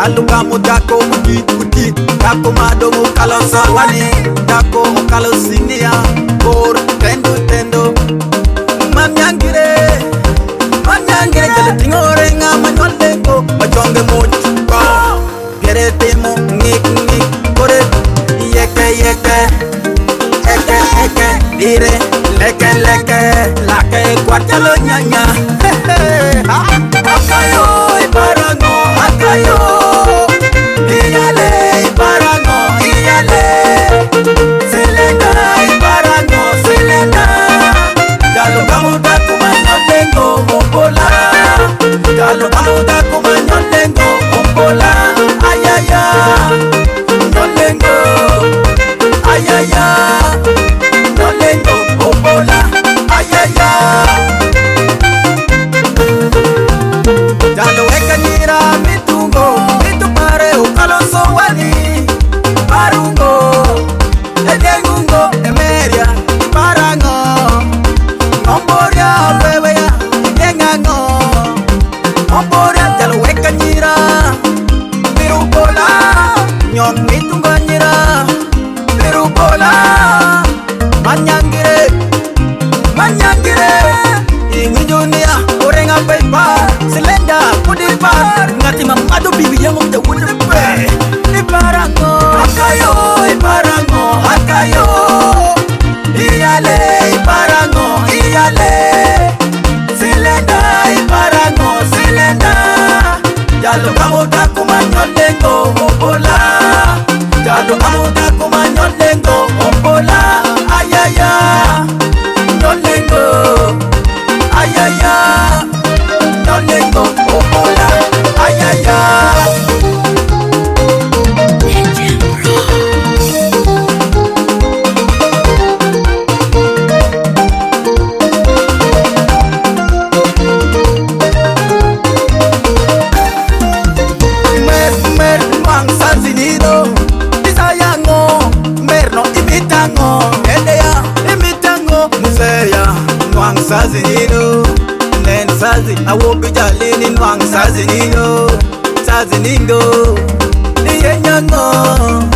Jaluka mudako muti Dako madomo kalo sawani Dako kalo sinia Por tendo Mamyangire Jale tingore nga manyolengo Machonge muchuko Gere temo ngik Kore yeke Dire leke Lake kwa chalo nyanya Akayo ibarango Akayo Iyale ibarango Iyale Selena ibarango Selena Jalo kamuda kumanyondengo Ombola Jalo kamuda kumanyondengo Ombola Ayaya Nyondengo Ayaya Nyondengo Ombola Ayaya Jalo ekanyira mitungo Mitupare ukalo sowani Parungo Edengungo Emeria Parango Omboria weweya Yengango Omboria Jalo ekanyira Mirubola Nyon mitungo nyira Mirubola Manyangire Ingijunia Orenga pepa Selenda Pudipar Ngati mamado bibi yango mtawulepe Ibarango Akayo Ibarango Akayo Iyale Ibarango Iyale Selenda Ibarango Selenda Jalo kamuda kumanyondengo Ombola Jalo kamuda kumanyondengo Ombola Ayaya Nyondengo Ayaya Nyondengo Ombola Ayaya Mer Nwang Sazinido Isayango Merno imitango Endea imitango Museya Nwang Sazinido Nen Sazi Awobijalini Nwang Sazinido Sazinido Niyenyango